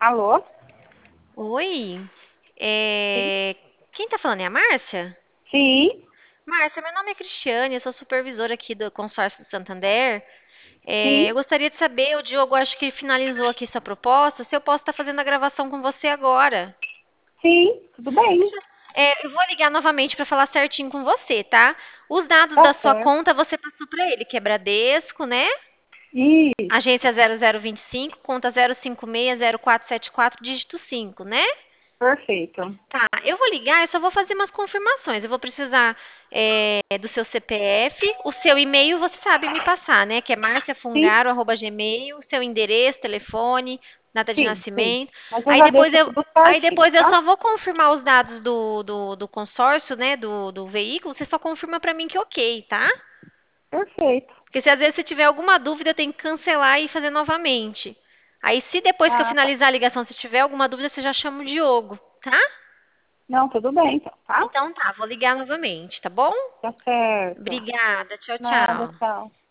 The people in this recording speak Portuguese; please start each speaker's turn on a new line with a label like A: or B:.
A: Alô?
B: Oi,
A: Sim.
B: quem tá falando é a Márcia?
A: Sim,
B: Márcia, meu nome é Cristiane, eu sou supervisora aqui do consórcio do Santander. Eu
A: sim,
B: gostaria de saber, o Diogo acho que finalizou aqui sua proposta, se eu posso estar fazendo a gravação com você agora.
A: sim, tudo bem.
B: Eu vou ligar novamente para falar certinho com você, tá? Os dados
A: Tá
B: da sua
A: certo.
B: conta você passou para ele, que é Bradesco, né?
A: Isso,
B: Agência 0025, conta 0560474, dígito 5, né?
A: perfeito.
B: Tá, eu vou ligar, eu só vou fazer umas confirmações. Eu vou precisar do seu CPF, o seu e-mail você sabe me passar, né? Que é
A: Sim,
B: marciafungaro@gmail, seu endereço, telefone, data de
A: sim, sim.
B: nascimento.
A: Mas eu
B: Aí
A: já
B: depois
A: deixo
B: eu,
A: tudo
B: aí
A: certinho,
B: depois eu
A: tá?
B: só vou confirmar os dados do consórcio, né? Do veículo. Você só confirma pra mim que ok, tá?
A: Perfeito.
B: Porque se às vezes você tiver alguma dúvida, eu tenho que cancelar e fazer novamente. Aí, se depois que eu
A: Ah, tá.
B: finalizar a ligação, se tiver alguma dúvida, você já chama o Diogo, tá?
A: Não, tudo bem, então, tá?
B: Então tá, vou ligar novamente, tá bom?
A: Tá certo.
B: Obrigada, tchau,
A: Nada,
B: tchau.
A: tchau.